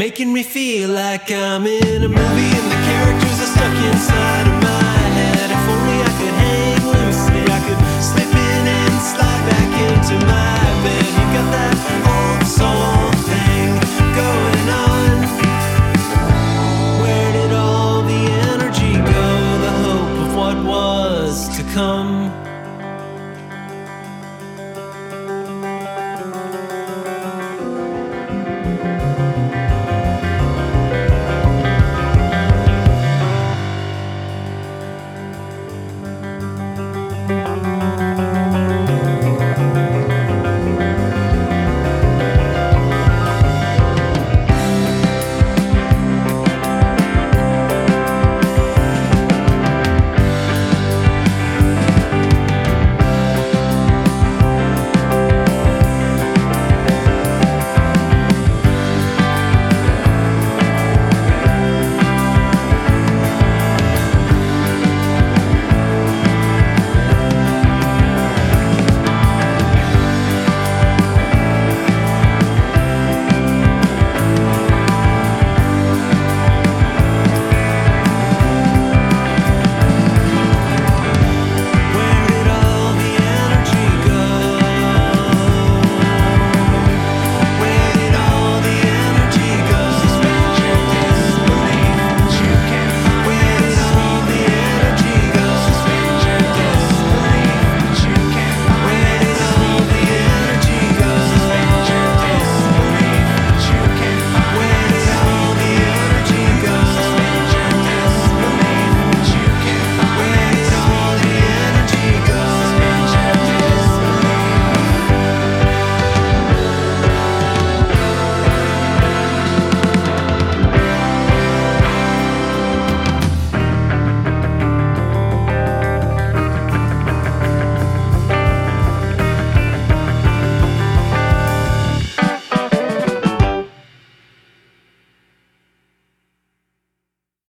making me feel like I'm in a movie and the characters are stuck inside of my head. If only I could hang loosely, I could slip in and slide back into my bed. You got that old soul thing going on. Where did all the energy go? The hope of what was to come.